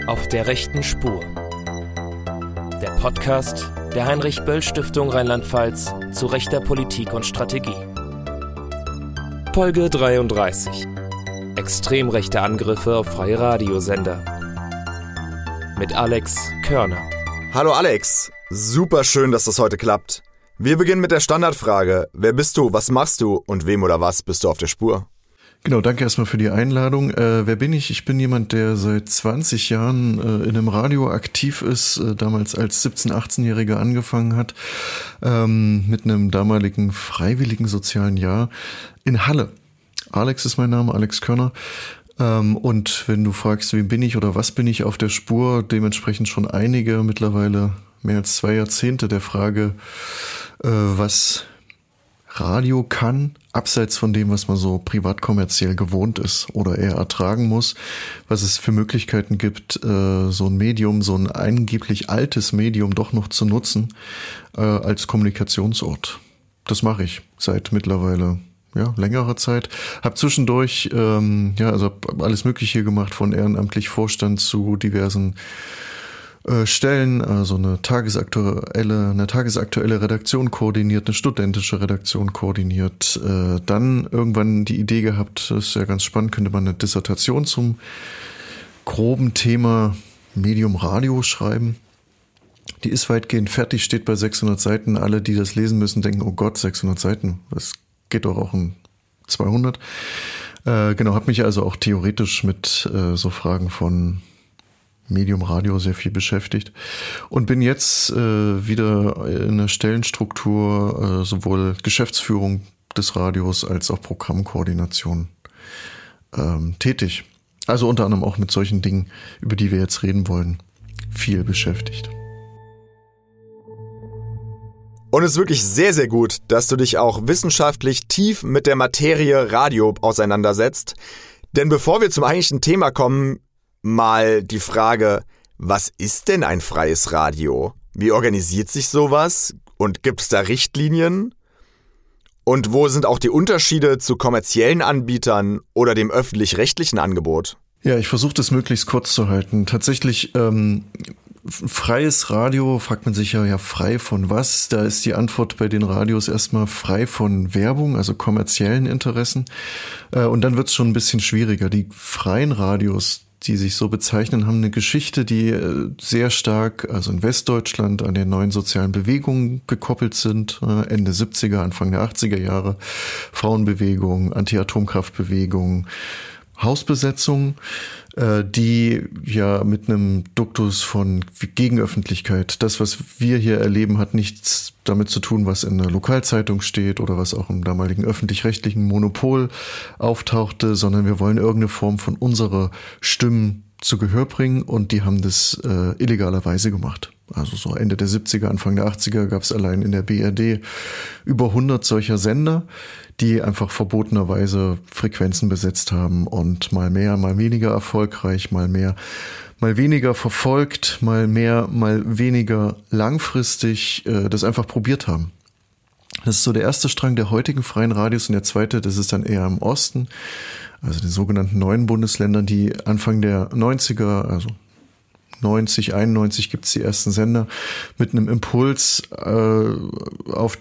Auf der rechten Spur. Der Podcast der Heinrich-Böll-Stiftung Rheinland-Pfalz zu rechter Politik und Strategie. Folge 33. Extrem rechte Angriffe auf freie Radiosender. Mit Alex Körner. Hallo Alex, super schön, dass das heute klappt. Wir beginnen mit der Standardfrage. Wer bist du, was machst du und wem oder was bist du auf der Spur? Genau, danke erstmal für die Einladung. Wer bin ich? Ich bin jemand, der seit 20 Jahren in einem Radio aktiv ist, damals als 17-, 18-Jähriger angefangen hat, mit einem damaligen freiwilligen sozialen Jahr in Halle. Alex ist mein Name, Alex Körner. Und wenn du fragst, wie bin ich oder was bin ich auf der Spur, dementsprechend schon einige, mittlerweile mehr als 2 Jahrzehnte der Frage, was Radio kann, abseits von dem, was man so privat kommerziell gewohnt ist oder eher ertragen muss, was es für Möglichkeiten gibt, so ein Medium, so ein angeblich altes Medium doch noch zu nutzen als Kommunikationsort. Das mache ich seit mittlerweile längerer Zeit. Hab zwischendurch hab alles Mögliche gemacht, von ehrenamtlich Vorstand zu diversen Stellen, also eine tagesaktuelle Redaktion koordiniert, eine studentische Redaktion koordiniert, dann irgendwann die Idee gehabt, das ist ja ganz spannend, könnte man eine Dissertation zum groben Thema Medium Radio schreiben. Die ist weitgehend fertig, steht bei 600 Seiten. Alle, die das lesen müssen, denken, oh Gott, 600 Seiten, das geht doch auch in 200. Habe mich also auch theoretisch mit so Fragen von Medium Radio sehr viel beschäftigt und bin jetzt wieder in der Stellenstruktur sowohl Geschäftsführung des Radios als auch Programmkoordination tätig. Also unter anderem auch mit solchen Dingen, über die wir jetzt reden wollen, viel beschäftigt. Und es ist wirklich sehr, sehr gut, dass du dich auch wissenschaftlich tief mit der Materie Radio auseinandersetzt. Denn bevor wir zum eigentlichen Thema kommen, mal die Frage, was ist denn ein freies Radio? Wie organisiert sich sowas? Und gibt es da Richtlinien? Und wo sind auch die Unterschiede zu kommerziellen Anbietern oder dem öffentlich-rechtlichen Angebot? Ja, ich versuche das möglichst kurz zu halten. Tatsächlich, freies Radio, fragt man sich ja frei von was? Da ist die Antwort bei den Radios erstmal frei von Werbung, also kommerziellen Interessen. Und dann wird's schon ein bisschen schwieriger. Die freien Radios, die sich so bezeichnen, haben eine Geschichte, die sehr stark, also in Westdeutschland, an den neuen sozialen Bewegungen gekoppelt sind. Ende 70er, Anfang der 80er Jahre. Frauenbewegung, Anti-Atomkraftbewegung, Hausbesetzung, die ja mit einem Duktus von Gegenöffentlichkeit, das, was wir hier erleben, hat nichts damit zu tun, was in der Lokalzeitung steht oder was auch im damaligen öffentlich-rechtlichen Monopol auftauchte, sondern wir wollen irgendeine Form von unserer Stimmen zu Gehör bringen und die haben das illegalerweise gemacht. Also so Ende der 70er, Anfang der 80er gab es allein in der BRD über 100 solcher Sender, die einfach verbotenerweise Frequenzen besetzt haben und mal mehr, mal weniger erfolgreich, mal mehr, mal weniger verfolgt, mal mehr, mal weniger langfristig das einfach probiert haben. Das ist so der erste Strang der heutigen freien Radios und der zweite, das ist dann eher im Osten, also den sogenannten neuen Bundesländern, die Anfang der 90er, also 90, 91 gibt's die ersten Sender mit einem Impuls aufs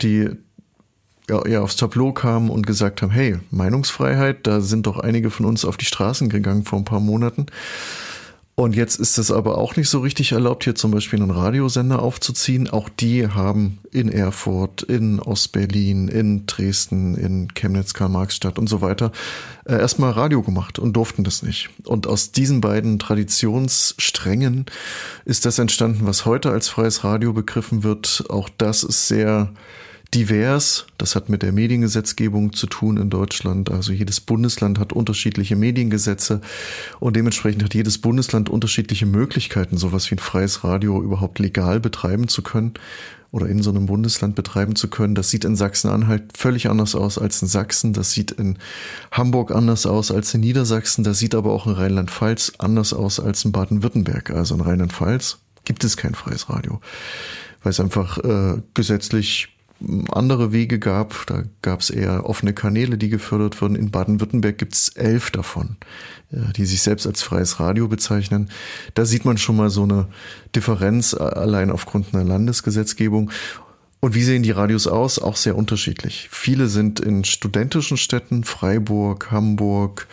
Tableau kamen und gesagt haben, hey, Meinungsfreiheit, da sind doch einige von uns auf die Straßen gegangen vor ein paar Monaten. Und jetzt ist es aber auch nicht so richtig erlaubt, hier zum Beispiel einen Radiosender aufzuziehen. Auch die haben in Erfurt, in Ostberlin, in Dresden, in Chemnitz, Karl-Marx-Stadt und so weiter erstmal Radio gemacht und durften das nicht. Und aus diesen beiden Traditionssträngen ist das entstanden, was heute als freies Radio begriffen wird. Auch das ist sehr divers. Das hat mit der Mediengesetzgebung zu tun in Deutschland. Also jedes Bundesland hat unterschiedliche Mediengesetze und dementsprechend hat jedes Bundesland unterschiedliche Möglichkeiten, sowas wie ein freies Radio überhaupt legal betreiben zu können oder in so einem Bundesland betreiben zu können. Das sieht in Sachsen-Anhalt völlig anders aus als in Sachsen. Das sieht in Hamburg anders aus als in Niedersachsen. Das sieht aber auch in Rheinland-Pfalz anders aus als in Baden-Württemberg. Also in Rheinland-Pfalz gibt es kein freies Radio, weil es einfach gesetzlich andere Wege gab. Da gab es eher offene Kanäle, die gefördert wurden. In Baden-Württemberg gibt es 11 davon, die sich selbst als freies Radio bezeichnen. Da sieht man schon mal so eine Differenz allein aufgrund einer Landesgesetzgebung. Und wie sehen die Radios aus? Auch sehr unterschiedlich. Viele sind in studentischen Städten, Freiburg, Hamburg,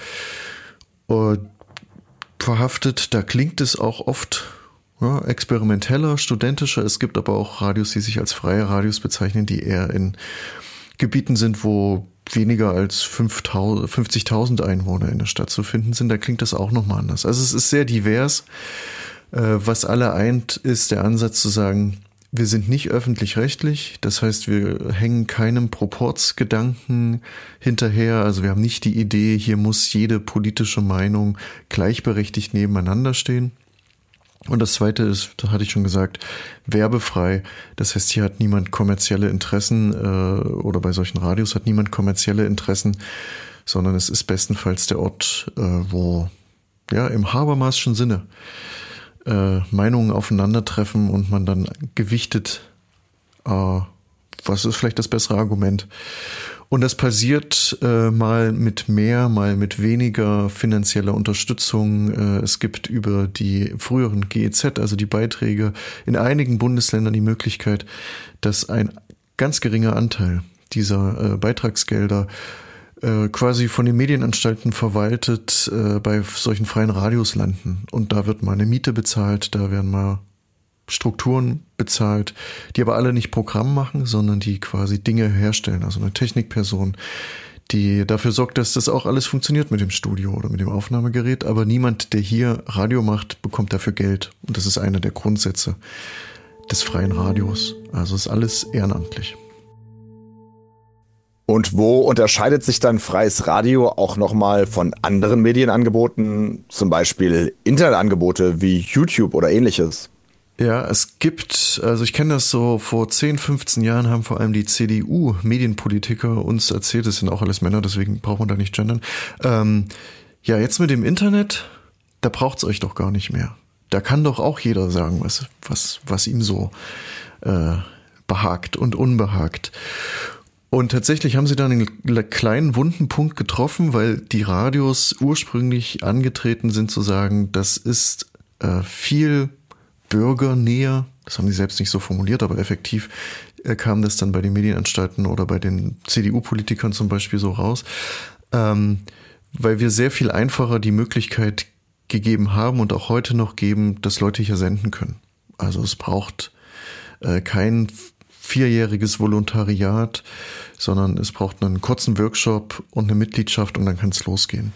verhaftet. Da klingt es auch oft experimenteller, studentischer. Es gibt aber auch Radios, die sich als freie Radios bezeichnen, die eher in Gebieten sind, wo weniger als 50.000 Einwohner in der Stadt zu finden sind. Da klingt das auch nochmal anders. Also es ist sehr divers. Was alle eint, ist der Ansatz zu sagen, wir sind nicht öffentlich-rechtlich, das heißt, wir hängen keinem Proportsgedanken hinterher. Also wir haben nicht die Idee, hier muss jede politische Meinung gleichberechtigt nebeneinander stehen. Und das Zweite ist, da hatte ich schon gesagt, werbefrei. Das heißt, hier hat niemand kommerzielle Interessen oder bei solchen Radios hat niemand kommerzielle Interessen, sondern es ist bestenfalls der Ort, wo im Habermaschen Sinne Meinungen aufeinandertreffen und man dann gewichtet, was ist vielleicht das bessere Argument. Und das passiert mal mit mehr, mal mit weniger finanzieller Unterstützung. Es gibt über die früheren GEZ, also die Beiträge, in einigen Bundesländern die Möglichkeit, dass ein ganz geringer Anteil dieser Beitragsgelder quasi von den Medienanstalten verwaltet bei solchen freien Radios landen. Und da wird mal eine Miete bezahlt, da werden mal Strukturen bezahlt, die aber alle nicht Programm machen, sondern die quasi Dinge herstellen. Also eine Technikperson, die dafür sorgt, dass das auch alles funktioniert mit dem Studio oder mit dem Aufnahmegerät. Aber niemand, der hier Radio macht, bekommt dafür Geld. Und das ist einer der Grundsätze des freien Radios. Also ist alles ehrenamtlich. Und wo unterscheidet sich dann freies Radio auch nochmal von anderen Medienangeboten, zum Beispiel Internetangebote wie YouTube oder ähnliches? Ja, es gibt, also ich kenne das so, vor 10, 15 Jahren haben vor allem die CDU-Medienpolitiker uns erzählt, das sind auch alles Männer, deswegen braucht man da nicht gendern. Jetzt mit dem Internet, da braucht's euch doch gar nicht mehr. Da kann doch auch jeder sagen, was ihm so behagt und unbehagt. Und tatsächlich haben sie dann einen kleinen wunden Punkt getroffen, weil die Radios ursprünglich angetreten sind zu sagen, das ist viel bürgernäher. Das haben sie selbst nicht so formuliert, aber effektiv kam das dann bei den Medienanstalten oder bei den CDU-Politikern zum Beispiel so raus, weil wir sehr viel einfacher die Möglichkeit gegeben haben und auch heute noch geben, dass Leute hier senden können. Also es braucht kein 4-jähriges Volontariat, sondern es braucht einen kurzen Workshop und eine Mitgliedschaft und dann kann es losgehen.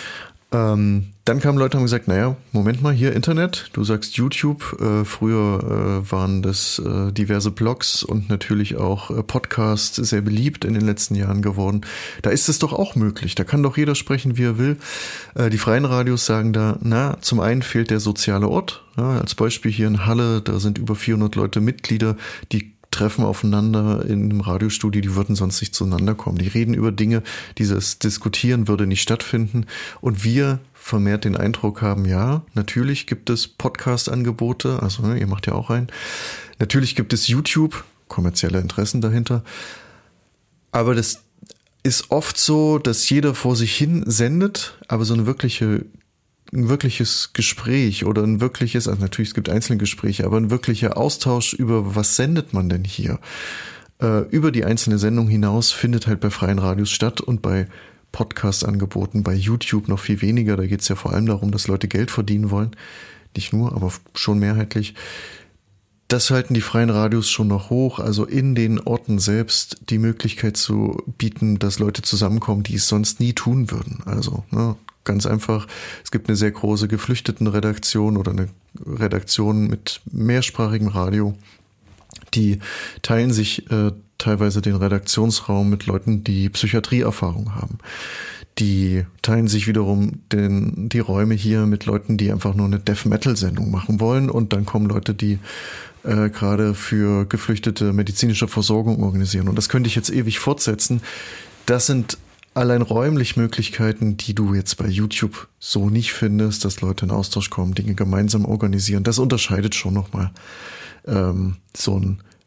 Dann kamen Leute und haben gesagt, naja, Moment mal, hier Internet, du sagst YouTube, früher waren das diverse Blogs und natürlich auch Podcasts sehr beliebt in den letzten Jahren geworden. Da ist es doch auch möglich, da kann doch jeder sprechen, wie er will. Die freien Radios sagen da, zum einen fehlt der soziale Ort, als Beispiel hier in Halle, da sind über 400 Leute Mitglieder, die treffen aufeinander in einem Radiostudio, die würden sonst nicht zueinander kommen. Die reden über Dinge, dieses Diskutieren würde nicht stattfinden. Und wir vermehrt den Eindruck haben, ja, natürlich gibt es Podcast-Angebote, also ihr macht ja auch einen. Natürlich gibt es YouTube, kommerzielle Interessen dahinter. Aber das ist oft so, dass jeder vor sich hin sendet, aber so ein wirkliches Gespräch oder ein wirkliches, also natürlich es gibt einzelne Gespräche, aber ein wirklicher Austausch über was sendet man denn hier? Über die einzelne Sendung hinaus findet halt bei freien Radios statt und bei Podcast-Angeboten, bei YouTube noch viel weniger. Da geht es ja vor allem darum, dass Leute Geld verdienen wollen. Nicht nur, aber schon mehrheitlich. Das halten die freien Radios schon noch hoch, also in den Orten selbst die Möglichkeit zu bieten, dass Leute zusammenkommen, die es sonst nie tun würden. Also, ganz einfach, es gibt eine sehr große Geflüchtetenredaktion oder eine Redaktion mit mehrsprachigem Radio. Die teilen sich teilweise den Redaktionsraum mit Leuten, die Psychiatrieerfahrung haben. Die teilen sich wiederum die Räume hier mit Leuten, die einfach nur eine Death-Metal-Sendung machen wollen. Und dann kommen Leute, die gerade für Geflüchtete medizinische Versorgung organisieren. Und das könnte ich jetzt ewig fortsetzen. Das sind allein räumlich Möglichkeiten, die du jetzt bei YouTube so nicht findest, dass Leute in Austausch kommen, Dinge gemeinsam organisieren. Das unterscheidet schon nochmal so ein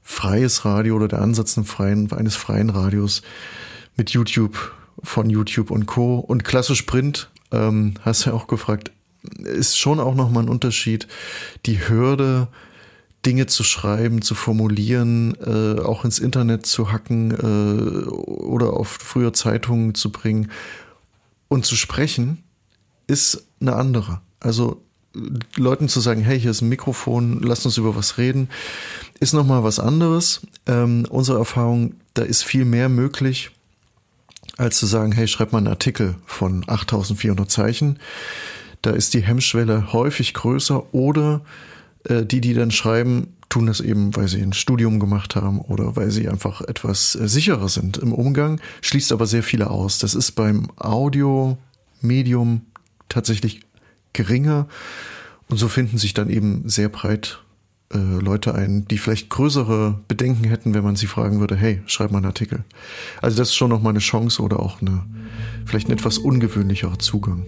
freies Radio oder der Ansatz eines freien Radios mit YouTube, von YouTube und Co. Und klassisch Print, hast ja auch gefragt, ist schon auch nochmal ein Unterschied. Die Hürde, Dinge zu schreiben, zu formulieren, auch ins Internet zu hacken oder auf früher Zeitungen zu bringen und zu sprechen, ist eine andere. Also Leuten zu sagen, hey, hier ist ein Mikrofon, lasst uns über was reden, ist nochmal was anderes. Unsere Erfahrung, da ist viel mehr möglich, als zu sagen, hey, schreib mal einen Artikel von 8400 Zeichen. Da ist die Hemmschwelle häufig größer oder die dann schreiben, tun das eben, weil sie ein Studium gemacht haben oder weil sie einfach etwas sicherer sind im Umgang, schließt aber sehr viele aus. Das ist beim Audio-Medium tatsächlich geringer und so finden sich dann eben sehr breit Leute ein, die vielleicht größere Bedenken hätten, wenn man sie fragen würde, hey, schreib mal einen Artikel. Also das ist schon nochmal eine Chance oder auch vielleicht ein etwas ungewöhnlicherer Zugang.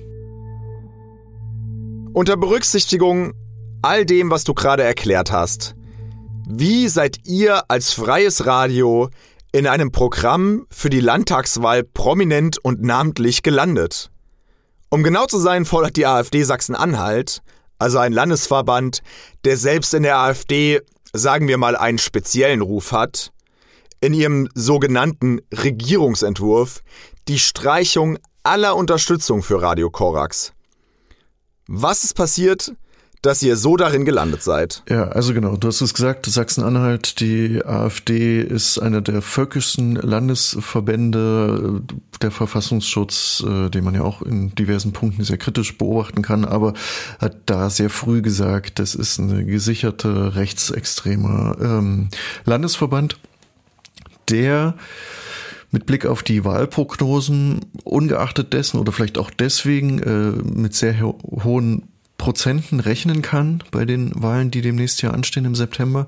Unter Berücksichtigung all dem, was du gerade erklärt hast, wie seid ihr als freies Radio in einem Programm für die Landtagswahl prominent und namentlich gelandet? Um genau zu sein, fordert die AfD Sachsen-Anhalt, also ein Landesverband, der selbst in der AfD, sagen wir mal, einen speziellen Ruf hat, in ihrem sogenannten Regierungsentwurf die Streichung aller Unterstützung für Radio Korax. Was ist passiert, dass ihr so darin gelandet seid? Ja, also genau, du hast es gesagt, Sachsen-Anhalt, die AfD ist einer der völkischsten Landesverbände, der Verfassungsschutz, den man ja auch in diversen Punkten sehr kritisch beobachten kann, aber hat da sehr früh gesagt, das ist eine gesicherte rechtsextreme Landesverband, der mit Blick auf die Wahlprognosen, ungeachtet dessen oder vielleicht auch deswegen mit sehr hohen Prozenten rechnen kann bei den Wahlen, die demnächst ja anstehen im September.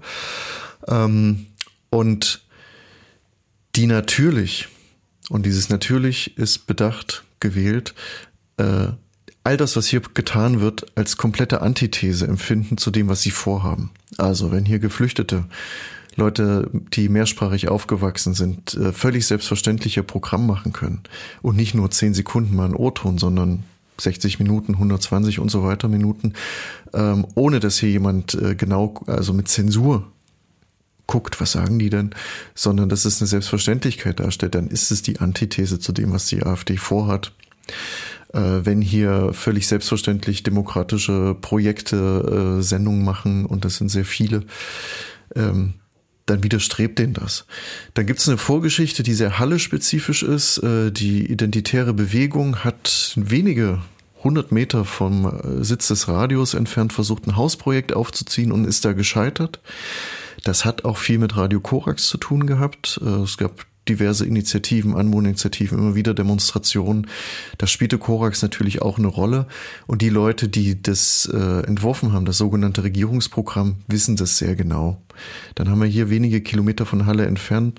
Und die natürlich, und dieses natürlich ist bedacht gewählt, all das, was hier getan wird, als komplette Antithese empfinden zu dem, was sie vorhaben. Also wenn hier Geflüchtete, Leute, die mehrsprachig aufgewachsen sind, völlig selbstverständlich ihr Programm machen können und nicht nur 10 Sekunden mal einen O-Ton, sondern 60 Minuten, 120 und so weiter Minuten, ohne dass hier jemand also mit Zensur guckt, was sagen die denn, sondern dass es eine Selbstverständlichkeit darstellt, dann ist es die Antithese zu dem, was die AfD vorhat. Wenn hier völlig selbstverständlich demokratische Projekte Sendungen machen, und das sind sehr viele, dann widerstrebt denen das. Dann gibt es eine Vorgeschichte, die sehr Halle-spezifisch ist. Die Identitäre Bewegung hat wenige 100 Meter vom Sitz des Radios entfernt versucht, ein Hausprojekt aufzuziehen und ist da gescheitert. Das hat auch viel mit Radio Korax zu tun gehabt. Es gab diverse Initiativen, Anwohnerinitiativen, immer wieder Demonstrationen. Da spielte Korax natürlich auch eine Rolle. Und die Leute, die das entworfen haben, das sogenannte Regierungsprogramm, wissen das sehr genau. Dann haben wir hier wenige Kilometer von Halle entfernt,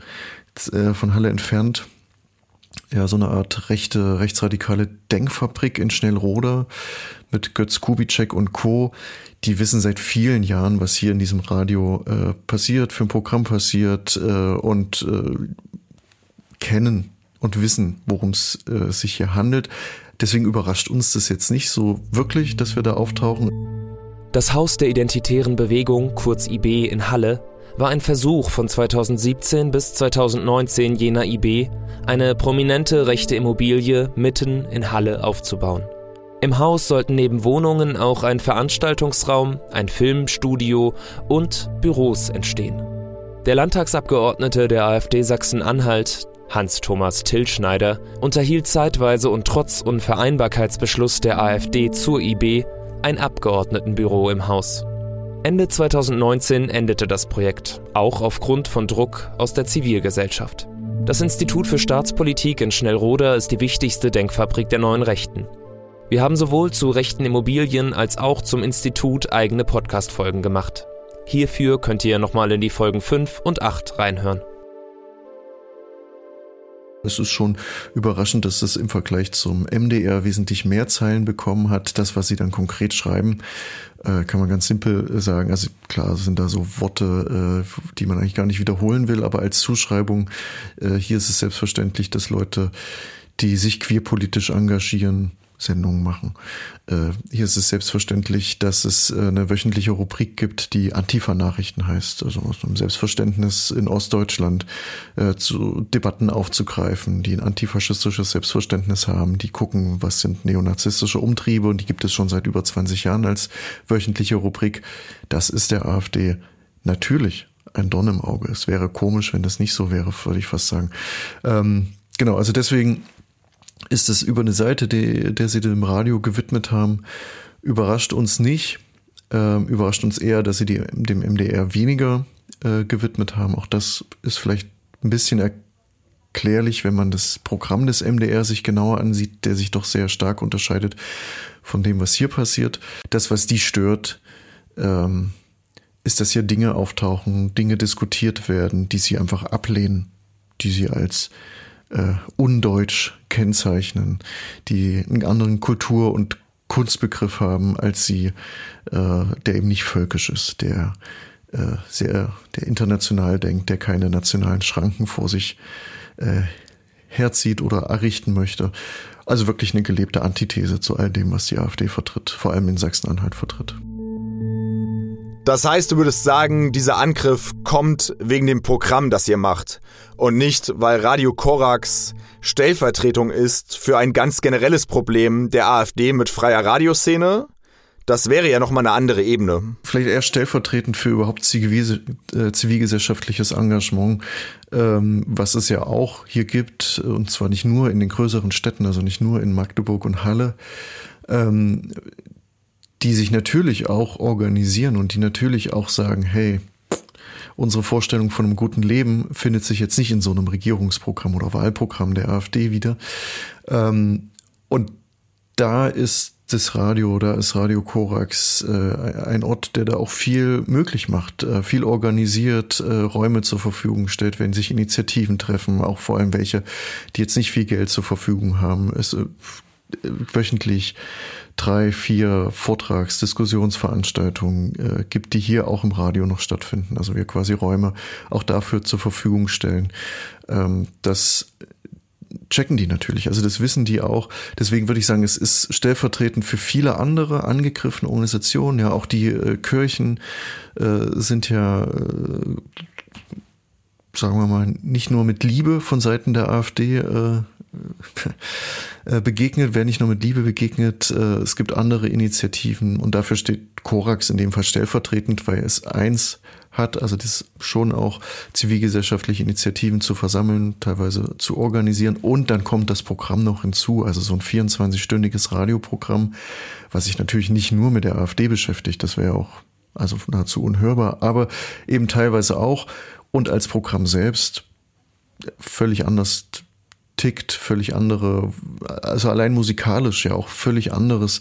ja, so eine Art rechtsradikale Denkfabrik in Schnellroda mit Götz Kubitschek und Co. Die wissen seit vielen Jahren, was hier in diesem Radio passiert, für ein Programm passiert und kennen und wissen, worum es sich hier handelt. Deswegen überrascht uns das jetzt nicht so wirklich, dass wir da auftauchen. Das Haus der Identitären Bewegung, kurz IB in Halle, war ein Versuch von 2017 bis 2019 jener IB, eine prominente rechte Immobilie mitten in Halle aufzubauen. Im Haus sollten neben Wohnungen auch ein Veranstaltungsraum, ein Filmstudio und Büros entstehen. Der Landtagsabgeordnete der AfD Sachsen-Anhalt, Hans-Thomas Tillschneider, unterhielt zeitweise und trotz Unvereinbarkeitsbeschluss der AfD zur IB ein Abgeordnetenbüro im Haus. Ende 2019 endete das Projekt, auch aufgrund von Druck aus der Zivilgesellschaft. Das Institut für Staatspolitik in Schnellroda ist die wichtigste Denkfabrik der neuen Rechten. Wir haben sowohl zu rechten Immobilien als auch zum Institut eigene Podcast-Folgen gemacht. Hierfür könnt ihr nochmal in die Folgen 5 und 8 reinhören. Es ist schon überraschend, dass das im Vergleich zum MDR wesentlich mehr Zeilen bekommen hat. Das, was sie dann konkret schreiben, kann man ganz simpel sagen. Also klar sind da so Worte, die man eigentlich gar nicht wiederholen will, aber als Zuschreibung, hier ist es selbstverständlich, dass Leute, die sich queerpolitisch engagieren, Sendungen machen. Hier ist es selbstverständlich, dass es eine wöchentliche Rubrik gibt, die Antifa-Nachrichten heißt, also aus einem Selbstverständnis in Ostdeutschland zu Debatten aufzugreifen, die ein antifaschistisches Selbstverständnis haben, die gucken, was sind neonazistische Umtriebe, und die gibt es schon seit über 20 Jahren als wöchentliche Rubrik. Das ist der AfD natürlich ein Dorn im Auge. Es wäre komisch, wenn das nicht so wäre, würde ich fast sagen. Genau, also deswegen ist es über eine Seite, der sie dem Radio gewidmet haben, überrascht uns nicht. Überrascht uns eher, dass sie dem MDR weniger gewidmet haben. Auch das ist vielleicht ein bisschen erklärlich, wenn man das Programm des MDR sich genauer ansieht, der sich doch sehr stark unterscheidet von dem, was hier passiert. Das, was die stört, ist, dass hier Dinge auftauchen, Dinge diskutiert werden, die sie einfach ablehnen, die sie als undeutsch kennzeichnen, die einen anderen Kultur- und Kunstbegriff haben als sie, der eben nicht völkisch ist, der international denkt, der keine nationalen Schranken vor sich herzieht oder errichten möchte. Also wirklich eine gelebte Antithese zu all dem, was die AfD vertritt, vor allem in Sachsen-Anhalt vertritt. Das heißt, du würdest sagen, dieser Angriff kommt wegen dem Programm, das ihr macht und nicht, weil Radio Korax Stellvertretung ist für ein ganz generelles Problem der AfD mit freier Radioszene? Das wäre ja nochmal eine andere Ebene. Vielleicht eher stellvertretend für überhaupt zivilgesellschaftliches Engagement, was es ja auch hier gibt, und zwar nicht nur in den größeren Städten, also nicht nur in Magdeburg und Halle, die sich natürlich auch organisieren und die natürlich auch sagen, hey, unsere Vorstellung von einem guten Leben findet sich jetzt nicht in so einem Regierungsprogramm oder Wahlprogramm der AfD wieder. Und da ist das Radio, da ist Radio Korax ein Ort, der da auch viel möglich macht, viel organisiert, Räume zur Verfügung stellt, wenn sich Initiativen treffen, auch vor allem welche, die jetzt nicht viel Geld zur Verfügung haben. Es wöchentlich 3, 4 Diskussionsveranstaltungen gibt, die hier auch im Radio noch stattfinden. Also wir quasi Räume auch dafür zur Verfügung stellen. Das checken die natürlich, also das wissen die auch. Deswegen würde ich sagen, es ist stellvertretend für viele andere angegriffene Organisationen. Ja, auch die Kirchen sind ja, sagen wir mal, nicht nur mit Liebe von Seiten der AfD begegnet, wer nicht nur mit Liebe begegnet, es gibt andere Initiativen und dafür steht Korax in dem Fall stellvertretend, weil es eins hat, also das schon auch zivilgesellschaftliche Initiativen zu versammeln, teilweise zu organisieren, und dann kommt das Programm noch hinzu, also so ein 24-stündiges Radioprogramm, was sich natürlich nicht nur mit der AfD beschäftigt, das wäre auch also nahezu unhörbar, aber eben teilweise auch, und als Programm selbst völlig anders tickt, völlig andere, also allein musikalisch ja auch völlig anderes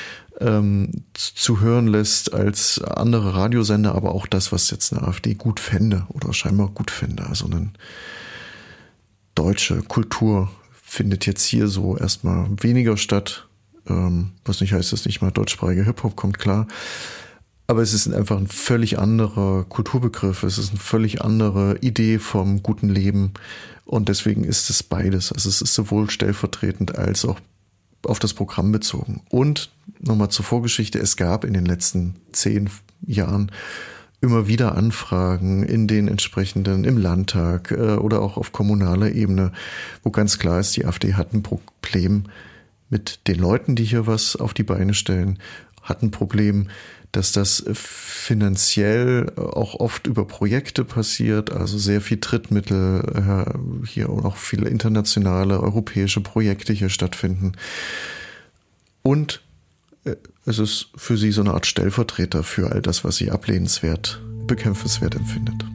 zu hören lässt als andere Radiosender, aber auch das, was jetzt eine AfD gut fände oder scheinbar gut fände. Also eine deutsche Kultur findet jetzt hier so erstmal weniger statt, was nicht heißt, dass nicht mal deutschsprachiger Hip-Hop kommt, klar. Aber es ist einfach ein völlig anderer Kulturbegriff, es ist eine völlig andere Idee vom guten Leben und deswegen ist es beides. Also es ist sowohl stellvertretend als auch auf das Programm bezogen. Und nochmal zur Vorgeschichte, es gab in den letzten 10 Jahren immer wieder Anfragen in den entsprechenden, im Landtag oder auch auf kommunaler Ebene, wo ganz klar ist, die AfD hat ein Problem mit den Leuten, die hier was auf die Beine stellen, hat ein Problem, dass das finanziell auch oft über Projekte passiert, also sehr viel Drittmittel hier und auch viele internationale, europäische Projekte hier stattfinden. Und es ist für sie so eine Art Stellvertreter für all das, was sie ablehnenswert, bekämpfenswert empfindet.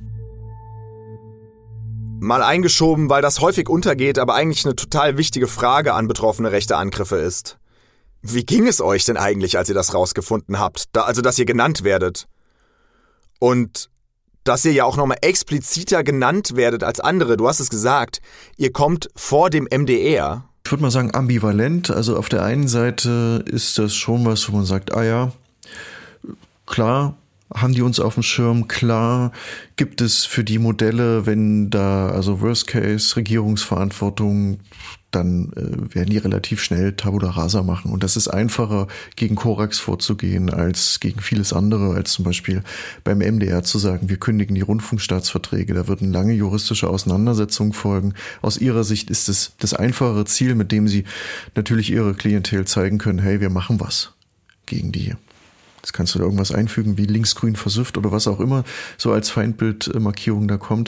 Mal eingeschoben, weil das häufig untergeht, aber eigentlich eine total wichtige Frage an betroffene rechte Angriffe ist. Wie ging es euch denn eigentlich, als ihr das rausgefunden habt? Also, dass ihr genannt werdet? Und dass ihr ja auch nochmal expliziter genannt werdet als andere. Du hast es gesagt, ihr kommt vor dem MDR. Ich würde mal sagen ambivalent. Also auf der einen Seite ist das schon was, wo man sagt, ah ja, klar, haben die uns auf dem Schirm, klar, gibt es für die Modelle, wenn da also Worst Case, Regierungsverantwortung, dann werden die relativ schnell Tabula Rasa machen. Und das ist einfacher, gegen Korax vorzugehen, als gegen vieles andere, als zum Beispiel beim MDR zu sagen, wir kündigen die Rundfunkstaatsverträge. Da würden lange juristische Auseinandersetzungen folgen. Aus ihrer Sicht ist es das einfachere Ziel, mit dem sie natürlich ihre Klientel zeigen können, hey, wir machen was gegen die. Jetzt kannst du da irgendwas einfügen, wie linksgrün versüfft oder was auch immer, so als Feindbildmarkierung da kommt.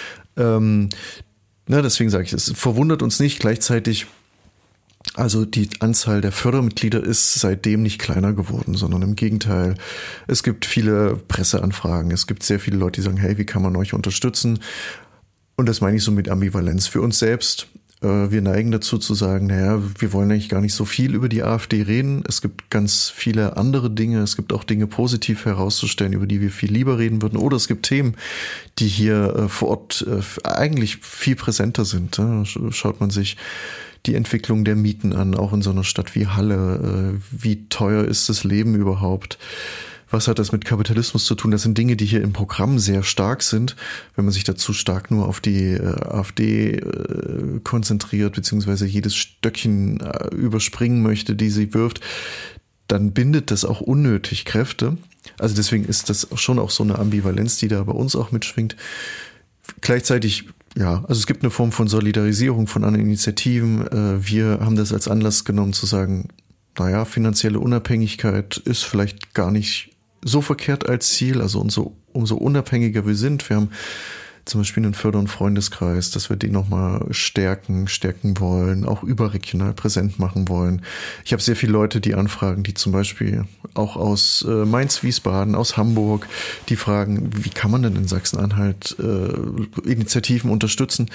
Deswegen sage ich, es verwundert uns nicht. Gleichzeitig, also die Anzahl der Fördermitglieder ist seitdem nicht kleiner geworden, sondern im Gegenteil. Es gibt viele Presseanfragen. Es gibt sehr viele Leute, die sagen, hey, wie kann man euch unterstützen? Und das meine ich so mit Ambivalenz. Für uns selbst, wir neigen dazu zu sagen, naja, wir wollen eigentlich gar nicht so viel über die AfD reden. Es gibt ganz viele andere Dinge. Es gibt auch Dinge positiv herauszustellen, über die wir viel lieber reden würden. Oder es gibt Themen, die hier vor Ort eigentlich viel präsenter sind. Schaut man sich die Entwicklung der Mieten an, auch in so einer Stadt wie Halle. Wie teuer ist das Leben überhaupt? Was hat das mit Kapitalismus zu tun? Das sind Dinge, die hier im Programm sehr stark sind. Wenn man sich dazu stark nur auf die AfD konzentriert, beziehungsweise jedes Stöckchen überspringen möchte, die sie wirft, dann bindet das auch unnötig Kräfte. Also deswegen ist das schon auch so eine Ambivalenz, die da bei uns auch mitschwingt. Gleichzeitig, ja, also es gibt eine Form von Solidarisierung von anderen Initiativen. Wir haben das als Anlass genommen zu sagen, naja, finanzielle Unabhängigkeit ist vielleicht gar nicht so verkehrt als Ziel, also umso unabhängiger wir sind. Wir haben zum Beispiel einen Förder- und Freundeskreis, dass wir den nochmal stärken wollen, auch überregional präsent machen wollen. Ich habe sehr viele Leute, die anfragen, die zum Beispiel auch aus Mainz, Wiesbaden, aus Hamburg, die fragen, wie kann man denn in Sachsen-Anhalt Initiativen unterstützen?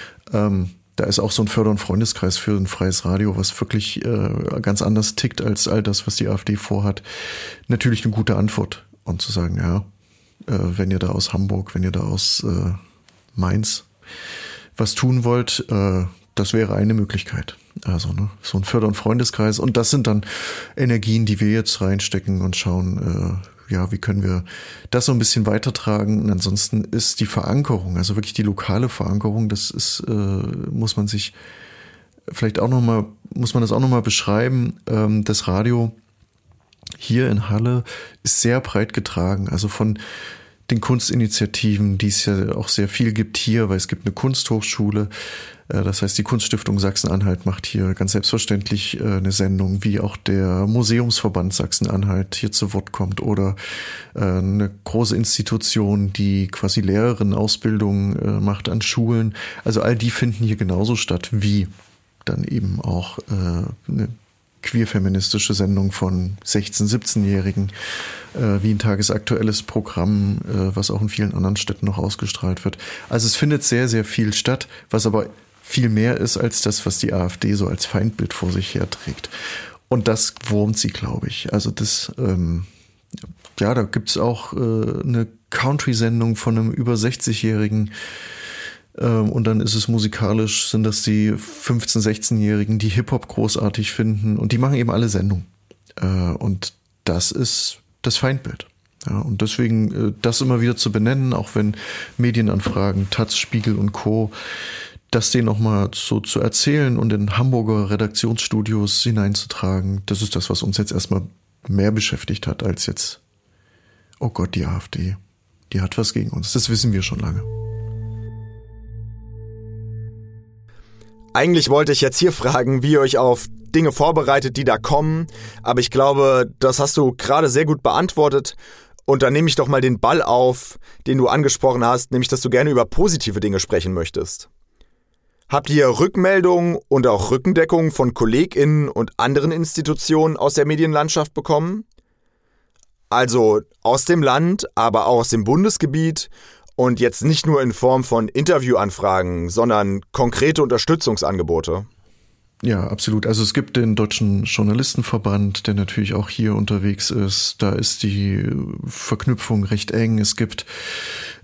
Da ist auch so ein Förder- und Freundeskreis für ein freies Radio, was wirklich ganz anders tickt als all das, was die AfD vorhat. Natürlich eine gute Antwort. Und zu sagen, ja, wenn ihr da aus Hamburg, wenn ihr da aus Mainz was tun wollt, das wäre eine Möglichkeit. Also so ein Förder- und Freundeskreis. Und das sind dann Energien, die wir jetzt reinstecken und schauen, wie können wir das so ein bisschen weitertragen? Und ansonsten ist die Verankerung, also wirklich die lokale Verankerung, das ist, muss man das auch nochmal beschreiben. Das Radio hier in Halle ist sehr breit getragen, also von den Kunstinitiativen, die es ja auch sehr viel gibt hier, weil es gibt eine Kunsthochschule. Das heißt, die Kunststiftung Sachsen-Anhalt macht hier ganz selbstverständlich eine Sendung, wie auch der Museumsverband Sachsen-Anhalt hier zu Wort kommt oder eine große Institution, die quasi Lehrerinnenausbildung macht an Schulen. Also all die finden hier genauso statt wie dann eben auch eine queer-feministische Sendung von 16-, 17-Jährigen, wie ein tagesaktuelles Programm, was auch in vielen anderen Städten noch ausgestrahlt wird. Also es findet sehr, sehr viel statt, was aber viel mehr ist als das, was die AfD so als Feindbild vor sich herträgt. Und das wurmt sie, glaube ich. Also das, da gibt's auch eine Country-Sendung von einem über 60-Jährigen, und dann ist es musikalisch, sind das die 15-, 16-Jährigen, die Hip-Hop großartig finden und die machen eben alle Sendungen. Und das ist das Feindbild. Ja, und deswegen das immer wieder zu benennen, auch wenn Medienanfragen, Taz, Spiegel und Co., das denen nochmal so zu erzählen und in Hamburger Redaktionsstudios hineinzutragen, das ist das, was uns jetzt erstmal mehr beschäftigt hat als jetzt, oh Gott, die AfD, die hat was gegen uns. Das wissen wir schon lange. Eigentlich wollte ich jetzt hier fragen, wie ihr euch auf Dinge vorbereitet, die da kommen, aber ich glaube, das hast du gerade sehr gut beantwortet und dann nehme ich doch mal den Ball auf, den du angesprochen hast, nämlich, dass du gerne über positive Dinge sprechen möchtest. Habt ihr Rückmeldungen und auch Rückendeckung von KollegInnen und anderen Institutionen aus der Medienlandschaft bekommen? Also aus dem Land, aber auch aus dem Bundesgebiet. Und jetzt nicht nur in Form von Interviewanfragen, sondern konkrete Unterstützungsangebote. Ja, absolut. Also es gibt den Deutschen Journalistenverband, der natürlich auch hier unterwegs ist. Da ist die Verknüpfung recht eng. Es gibt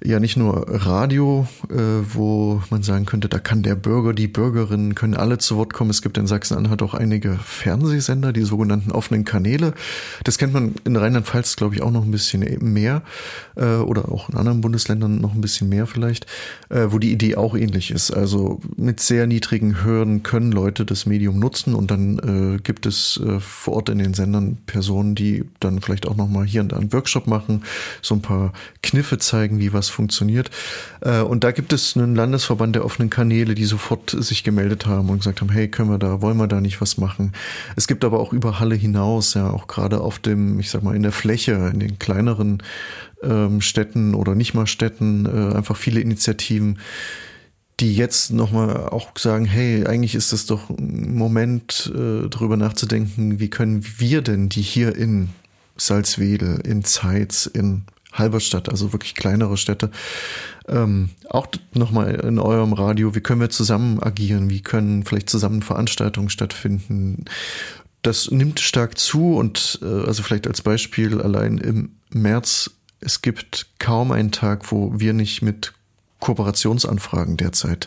ja nicht nur Radio, wo man sagen könnte, da kann der Bürger, die Bürgerinnen können alle zu Wort kommen. Es gibt in Sachsen-Anhalt auch einige Fernsehsender, die sogenannten offenen Kanäle. Das kennt man in Rheinland-Pfalz, glaube ich, auch noch ein bisschen mehr oder auch in anderen Bundesländern noch ein bisschen mehr vielleicht, wo die Idee auch ähnlich ist. Also mit sehr niedrigen Hürden können Leute das Medium nutzen und dann gibt es vor Ort in den Sendern Personen, die dann vielleicht auch nochmal hier und da einen Workshop machen, so ein paar Kniffe zeigen, wie was funktioniert. Und da gibt es einen Landesverband der offenen Kanäle, die sofort sich gemeldet haben und gesagt haben, hey, wollen wir da nicht was machen? Es gibt aber auch über Halle hinaus, ja, auch gerade auf dem, ich sag mal, in der Fläche, in den kleineren Städten oder nicht mal Städten, einfach viele Initiativen, die jetzt nochmal auch sagen, hey, eigentlich ist das doch ein Moment, darüber nachzudenken, wie können wir denn die hier in Salzwedel, in Zeitz, in Halberstadt, also wirklich kleinere Städte, auch nochmal in eurem Radio, wie können wir zusammen agieren, wie können vielleicht zusammen Veranstaltungen stattfinden. Das nimmt stark zu und also vielleicht als Beispiel allein im März, es gibt kaum einen Tag, wo wir nicht mit Kooperationsanfragen derzeit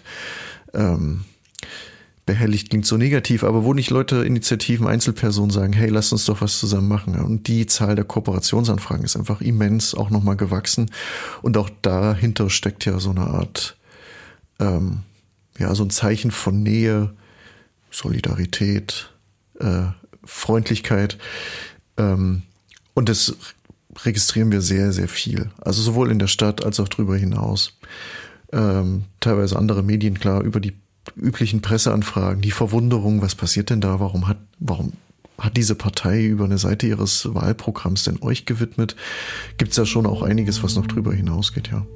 behelligt, klingt so negativ, aber wo nicht Leute, Initiativen, Einzelpersonen sagen, hey, lasst uns doch was zusammen machen. Und die Zahl der Kooperationsanfragen ist einfach immens auch nochmal gewachsen. Und auch dahinter steckt ja so eine Art, so ein Zeichen von Nähe, Solidarität, Freundlichkeit. Und das registrieren wir sehr, sehr viel. Also sowohl in der Stadt als auch darüber hinaus. Teilweise andere Medien, klar, über die üblichen Presseanfragen, die Verwunderung, was passiert denn da, warum hat diese Partei über eine Seite ihres Wahlprogramms denn euch gewidmet? Gibt's da schon auch einiges, was noch drüber hinausgeht, ja.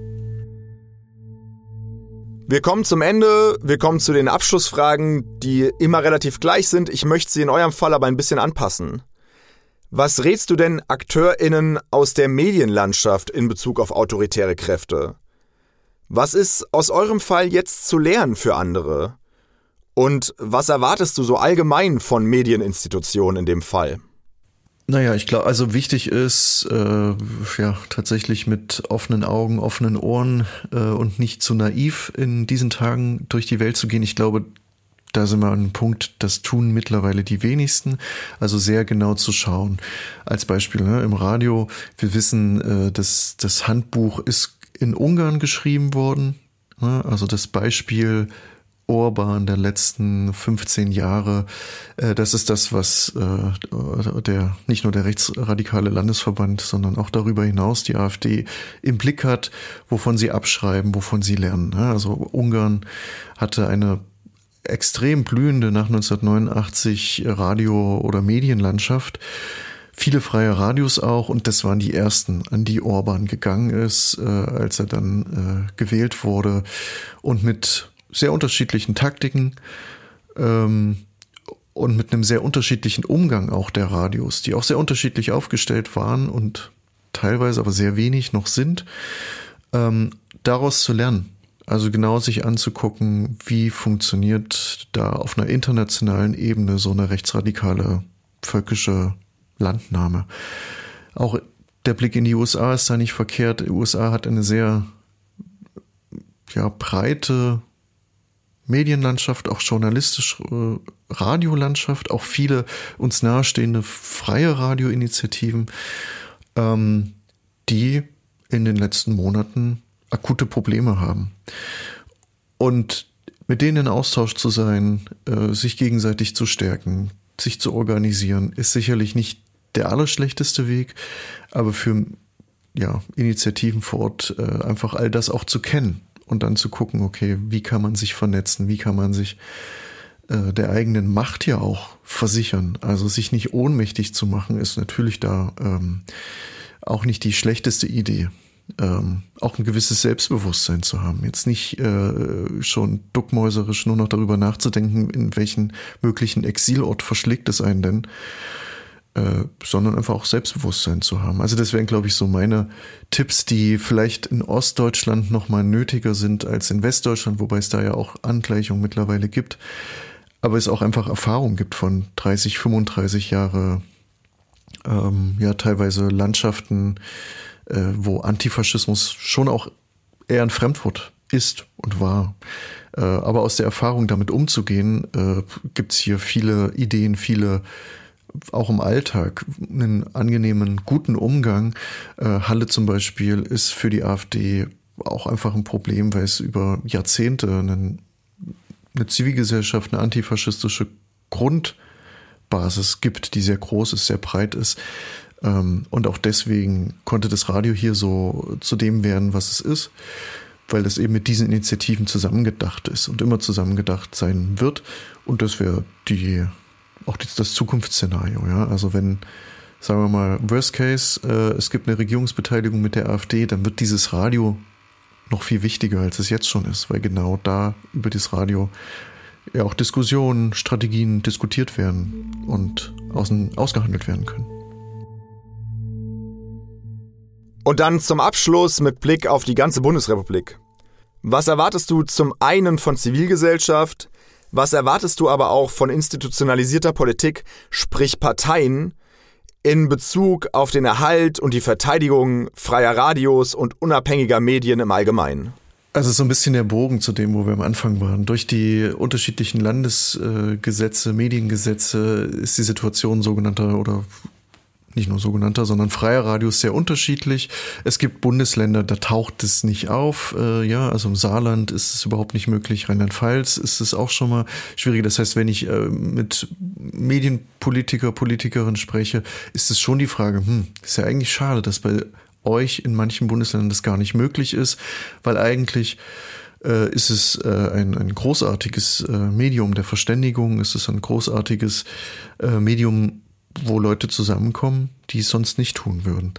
Wir kommen zum Ende, wir kommen zu den Abschlussfragen, die immer relativ gleich sind. Ich möchte sie in eurem Fall aber ein bisschen anpassen. Was rätst du denn AkteurInnen aus der Medienlandschaft in Bezug auf autoritäre Kräfte? Was ist aus eurem Fall jetzt zu lernen für andere? Und was erwartest du so allgemein von Medieninstitutionen in dem Fall? Naja, ich glaube, also wichtig ist, tatsächlich mit offenen Augen, offenen Ohren und nicht zu naiv in diesen Tagen durch die Welt zu gehen. Ich glaube, da sind wir an einem Punkt, das tun mittlerweile die wenigsten, also sehr genau zu schauen. Als Beispiel im Radio, wir wissen, das Handbuch ist in Ungarn geschrieben worden, also das Beispiel Orban der letzten 15 Jahre, das ist das, was nicht nur der rechtsradikale Landesverband, sondern auch darüber hinaus die AfD im Blick hat, wovon sie abschreiben, wovon sie lernen. Also Ungarn hatte eine extrem blühende nach 1989 Radio- oder Medienlandschaft, viele freie Radios auch, und das waren die ersten, an die Orban gegangen ist, als er dann gewählt wurde, und mit sehr unterschiedlichen Taktiken und mit einem sehr unterschiedlichen Umgang auch der Radios, die auch sehr unterschiedlich aufgestellt waren und teilweise aber sehr wenig noch sind, daraus zu lernen. Also genau sich anzugucken, wie funktioniert da auf einer internationalen Ebene so eine rechtsradikale völkische Landnahme. Auch der Blick in die USA ist da nicht verkehrt. Die USA hat eine sehr breite Medienlandschaft, auch journalistische Radiolandschaft, auch viele uns nahestehende freie Radioinitiativen, die in den letzten Monaten akute Probleme haben. Und mit denen in Austausch zu sein, sich gegenseitig zu stärken, sich zu organisieren, ist sicherlich nicht der allerschlechteste Weg, aber für Initiativen vor Ort einfach all das auch zu kennen und dann zu gucken, okay, wie kann man sich vernetzen, wie kann man sich der eigenen Macht ja auch versichern. Also sich nicht ohnmächtig zu machen, ist natürlich da auch nicht die schlechteste Idee. Auch ein gewisses Selbstbewusstsein zu haben. Jetzt nicht schon duckmäuserisch nur noch darüber nachzudenken, in welchen möglichen Exilort verschlägt es einen denn, sondern einfach auch Selbstbewusstsein zu haben. Also das wären, glaube ich, so meine Tipps, die vielleicht in Ostdeutschland noch mal nötiger sind als in Westdeutschland, wobei es da ja auch Angleichung mittlerweile gibt. Aber es auch einfach Erfahrung gibt von 30, 35 Jahre, teilweise Landschaften, wo Antifaschismus schon auch eher ein Fremdwort ist und war. Aber aus der Erfahrung damit umzugehen, gibt's hier viele Ideen, viele auch im Alltag einen angenehmen, guten Umgang. Halle zum Beispiel ist für die AfD auch einfach ein Problem, weil es über Jahrzehnte eine Zivilgesellschaft, eine antifaschistische Grundbasis gibt, die sehr groß ist, sehr breit ist. Und auch deswegen konnte das Radio hier so zu dem werden, was es ist, weil es eben mit diesen Initiativen zusammengedacht ist und immer zusammengedacht sein wird. Und das wäre das Zukunftsszenario. Ja? Also wenn, sagen wir mal, Worst Case, es gibt eine Regierungsbeteiligung mit der AfD, dann wird dieses Radio noch viel wichtiger, als es jetzt schon ist, weil genau da über das Radio ja auch Diskussionen, Strategien diskutiert werden und ausgehandelt werden können. Und dann zum Abschluss mit Blick auf die ganze Bundesrepublik. Was erwartest du zum einen von Zivilgesellschaft? Was erwartest du aber auch von institutionalisierter Politik, sprich Parteien, in Bezug auf den Erhalt und die Verteidigung freier Radios und unabhängiger Medien im Allgemeinen? Also so ein bisschen der Bogen zu dem, wo wir am Anfang waren. Durch die unterschiedlichen Landesgesetze, Mediengesetze ist die Situation sogenannter oder nicht nur sogenannter, sondern freier Radios sehr unterschiedlich. Es gibt Bundesländer, da taucht es nicht auf. Also im Saarland ist es überhaupt nicht möglich. Rheinland-Pfalz ist es auch schon mal schwierig. Das heißt, wenn ich mit Medienpolitiker, Politikerinnen spreche, ist es schon die Frage, ist ja eigentlich schade, dass bei euch in manchen Bundesländern das gar nicht möglich ist, weil eigentlich ist es ein großartiges Medium der Verständigung, ist es ein großartiges Medium, wo Leute zusammenkommen, die es sonst nicht tun würden.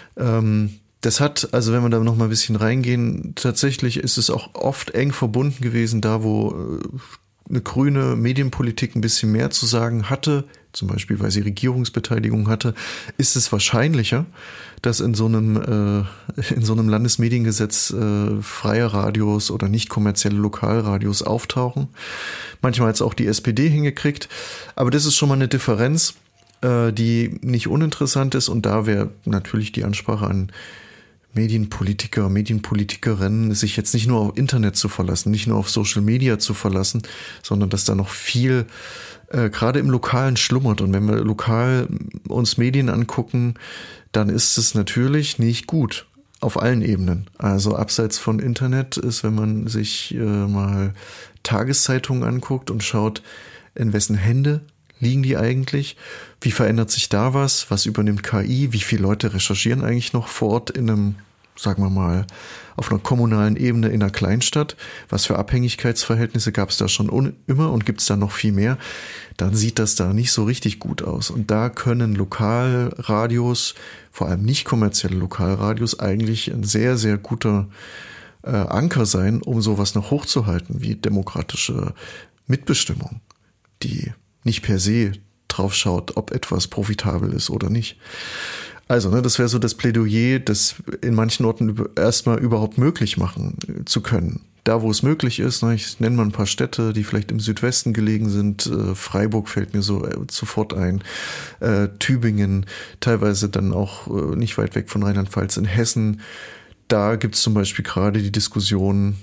Das hat, also wenn wir da noch mal ein bisschen reingehen, tatsächlich ist es auch oft eng verbunden gewesen, da wo eine grüne Medienpolitik ein bisschen mehr zu sagen hatte, zum Beispiel weil sie Regierungsbeteiligung hatte, ist es wahrscheinlicher, dass in so einem Landesmediengesetz freie Radios oder nicht kommerzielle Lokalradios auftauchen. Manchmal hat es auch die SPD hingekriegt, aber das ist schon mal eine Differenz, die nicht uninteressant ist, und da wäre natürlich die Ansprache an Medienpolitiker, Medienpolitikerinnen, sich jetzt nicht nur auf Internet zu verlassen, nicht nur auf Social Media zu verlassen, sondern dass da noch viel gerade im Lokalen schlummert. Und wenn wir lokal uns Medien angucken, dann ist es natürlich nicht gut auf allen Ebenen. Also abseits von Internet ist, wenn man sich mal Tageszeitungen anguckt und schaut, in wessen Hände liegen die eigentlich? Wie verändert sich da was? Was übernimmt KI? Wie viele Leute recherchieren eigentlich noch vor Ort in einem, sagen wir mal, auf einer kommunalen Ebene in einer Kleinstadt? Was für Abhängigkeitsverhältnisse gab es da schon immer und gibt es da noch viel mehr? Dann sieht das da nicht so richtig gut aus. Und da können Lokalradios, vor allem nicht kommerzielle Lokalradios, eigentlich ein sehr, sehr guter Anker sein, um sowas noch hochzuhalten, wie demokratische Mitbestimmung, die nicht per se drauf schaut, ob etwas profitabel ist oder nicht. Also, das wäre so das Plädoyer, das in manchen Orten erstmal überhaupt möglich machen zu können. Da, wo es möglich ist, ich nenne mal ein paar Städte, die vielleicht im Südwesten gelegen sind. Freiburg fällt mir so sofort ein. Tübingen, teilweise dann auch nicht weit weg von Rheinland-Pfalz in Hessen. Da gibt es zum Beispiel gerade die Diskussion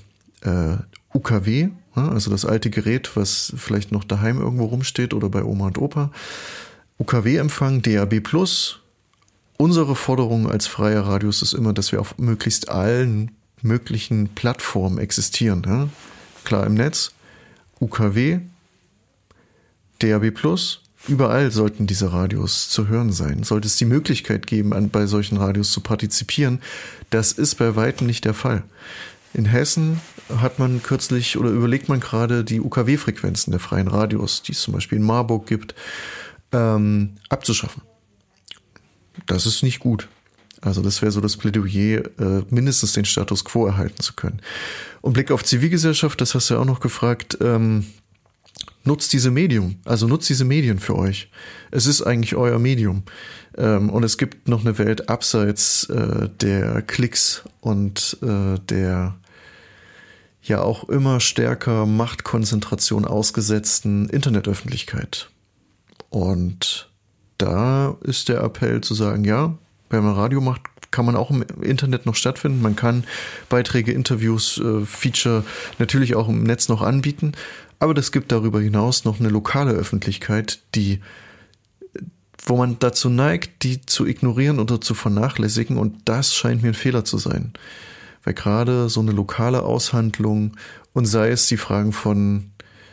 UKW, also das alte Gerät, was vielleicht noch daheim irgendwo rumsteht oder bei Oma und Opa. UKW-Empfang, DAB+. Unsere Forderung als freie Radios ist immer, dass wir auf möglichst allen möglichen Plattformen existieren. Ja? Klar im Netz, UKW, DAB+, überall sollten diese Radios zu hören sein. Sollte es die Möglichkeit geben, bei solchen Radios zu partizipieren, das ist bei weitem nicht der Fall. In Hessen hat man kürzlich oder überlegt man gerade, die UKW-Frequenzen der freien Radios, die es zum Beispiel in Marburg gibt, abzuschaffen. Das ist nicht gut. Also das wäre so das Plädoyer, mindestens den Status quo erhalten zu können. Und Blick auf Zivilgesellschaft, das hast du ja auch noch gefragt, nutzt diese Medien für euch. Es ist eigentlich euer Medium. Und es gibt noch eine Welt abseits der Klicks und der ja auch immer stärker Machtkonzentration ausgesetzten Internetöffentlichkeit. Und da ist der Appell zu sagen, ja, wenn man Radio macht, kann man auch im Internet noch stattfinden. Man kann Beiträge, Interviews, Feature natürlich auch im Netz noch anbieten. Aber es gibt darüber hinaus noch eine lokale Öffentlichkeit, wo man dazu neigt, die zu ignorieren oder zu vernachlässigen. Und das scheint mir ein Fehler zu sein. Weil gerade so eine lokale Aushandlung und sei es die Fragen von,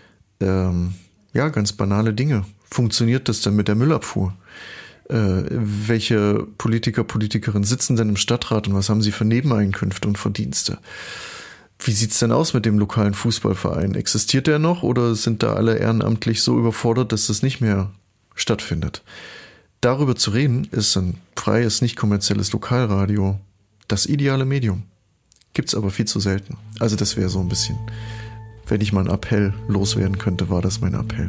ganz banale Dinge. Funktioniert das denn mit der Müllabfuhr? Welche Politiker, Politikerinnen sitzen denn im Stadtrat und was haben sie für Nebeneinkünfte und Verdienste? Wie sieht's denn aus mit dem lokalen Fußballverein? Existiert der noch oder sind da alle ehrenamtlich so überfordert, dass das nicht mehr stattfindet? Darüber zu reden, ist ein freies, nicht kommerzielles Lokalradio das ideale Medium. Gibt's aber viel zu selten. Also das wäre so ein bisschen, wenn ich mal einen Appell loswerden könnte, war das mein Appell.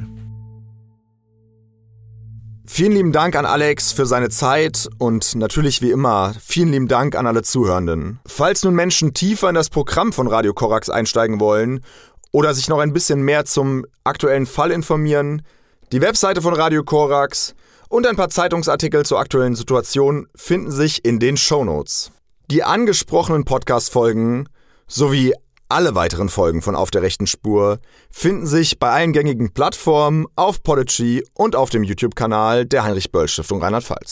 Vielen lieben Dank an Alex für seine Zeit und natürlich wie immer vielen lieben Dank an alle Zuhörenden. Falls nun Menschen tiefer in das Programm von Radio Korax einsteigen wollen oder sich noch ein bisschen mehr zum aktuellen Fall informieren, die Webseite von Radio Korax und ein paar Zeitungsartikel zur aktuellen Situation finden sich in den Shownotes. Die angesprochenen Podcast-Folgen sowie alle weiteren Folgen von Auf der rechten Spur finden sich bei allen gängigen Plattformen, auf Podigy und auf dem YouTube-Kanal der Heinrich-Böll-Stiftung Rheinland-Pfalz.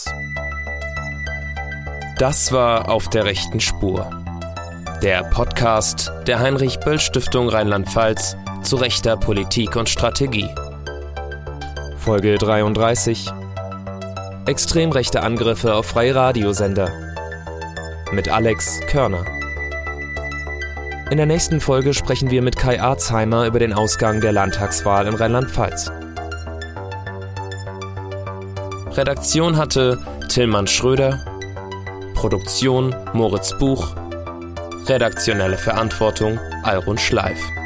Das war Auf der rechten Spur. Der Podcast der Heinrich-Böll-Stiftung Rheinland-Pfalz zu rechter Politik und Strategie. Folge 33. Extrem rechte Angriffe auf freie Radiosender. Mit Alex Körner. In der nächsten Folge sprechen wir mit Kai Arzheimer über den Ausgang der Landtagswahl in Rheinland-Pfalz. Redaktion hatte Tillmann Schröder, Produktion Moritz Buch, redaktionelle Verantwortung Alrun Schleif.